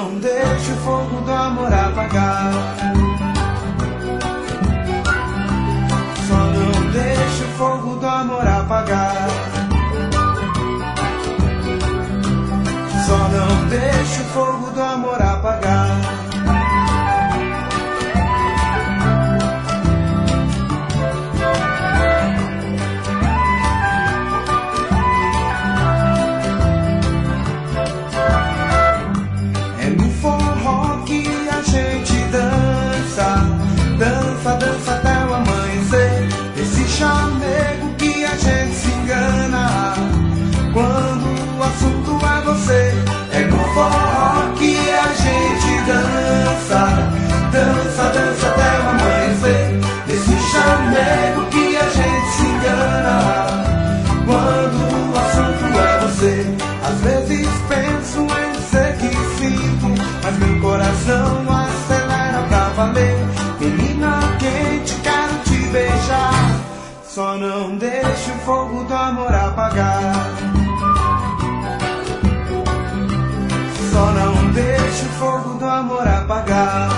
não deixe o fogo do amor apagar. Só não deixe o fogo do amor apagar. Só não deixe o fogo do amor apagar. É no forró que a gente dança, dança, dança até o amanhecer. Esse chamego que a gente se engana quando o assunto é você. É no forró que a gente dança, dança, dança até o amanhecer. Esse chamego que a gente se engana quando o assunto é você. Às vezes penso em ser que sinto, mas meu coração acelera pra valer. Menina quente, quero te beijar. Só não deixe o fogo do amor apagar. Só não deixe o fogo do amor apagar.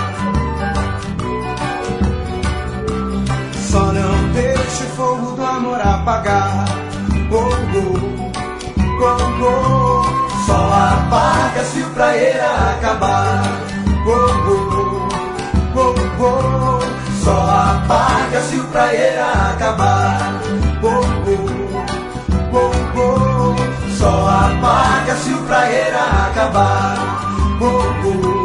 Só não deixe o fogo do amor apagar. Oh, oh, oh, oh. Só apaga se o praia acabar. Oh, oh, oh, oh. Só apaga se o praia acabar. Oh, oh, oh, oh. Só apaga se o praia acabar. Oh, oh.